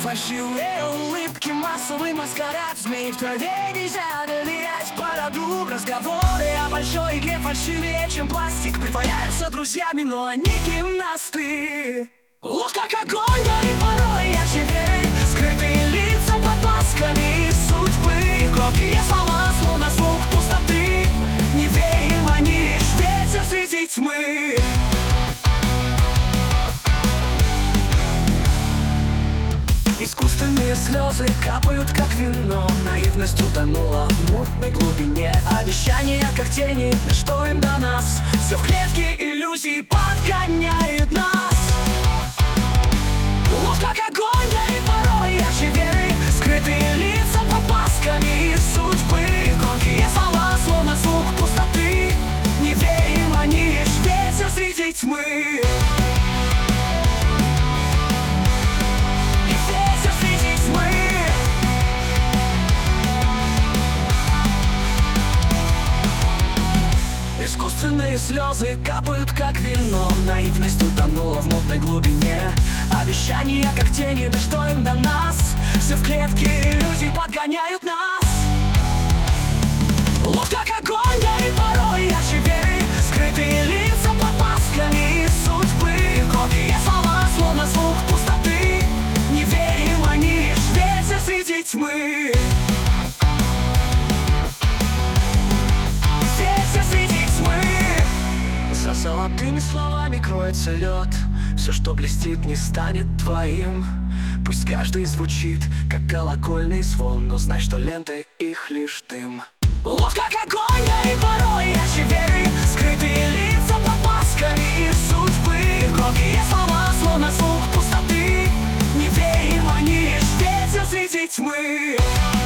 Фальшивые улыбки, массовый маскарад змей. В траве нельзя доверять бороду. Разговоры о большой игре фальшивее, чем пластик. Притворяются друзьями, но они гимнасты. Ложь как огонь, да и порой ярче веры. Скрытые лица под масками судьбы. Громкие слова, словно звук пустоты. Не верим, они лишь ветер среди тьмы. Искусственные слезы капают, как вино. Наивность утонула в мутной глубине. Обещания, как тени, да что им до нас? Все в клетке иллюзий подгоняет нас. Ложь как огонь, да и порой ярче веры. Скрытые лица под масками судьбы. Громкие слова, словно звук пустоты. Не верим, они лишь ветер среди тьмы. Искусственные слезы капают, как вино. Наивность утонула в мутной глубине. Обещания, как тени, да что им до нас? Все в клетке иллюзий подгоняют нас. Ложь как огонь, да и порой ярче веры. Скрытые лица под масками судьбы. Громкие слова, словно звук пустоты. Не верим, они лишь ветер среди тьмы. За золотыми словами кроется лед. Все, что блестит, не станет твоим. Пусть каждый звучит, как колокольный звон, но знай, что ленты их лишь дым. Ложь как огонь, да и порой ярче веры. Скрытые лица под масками судьбы. Громкие слова, словно звук пустоты. Не верим, они лишь ветер среди тьмы.